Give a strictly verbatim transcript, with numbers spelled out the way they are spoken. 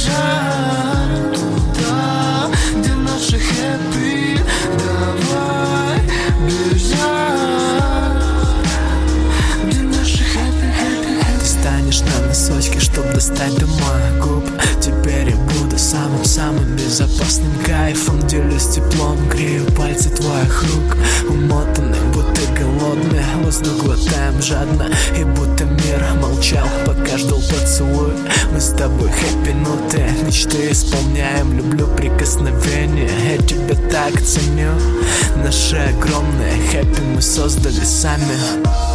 бежать туда, где наши хэппи. Давай бежать, где наши хэппи, хэппи, хэппи. Ты станешь на носочки, чтоб достать до моих губ. Теперь я буду самым-самым безопасным кайфом. Делюсь теплом, грею пальцы твоих рук. Умотаны, будто голодные, воздух глотаем жадно. И будто мир молчал, пока ждал поцелуй. Мы с тобой хэппи-нуты, мечты исполняем. Люблю прикосновения, я тебя так ценю. Наши огромные хэппи мы создали сами.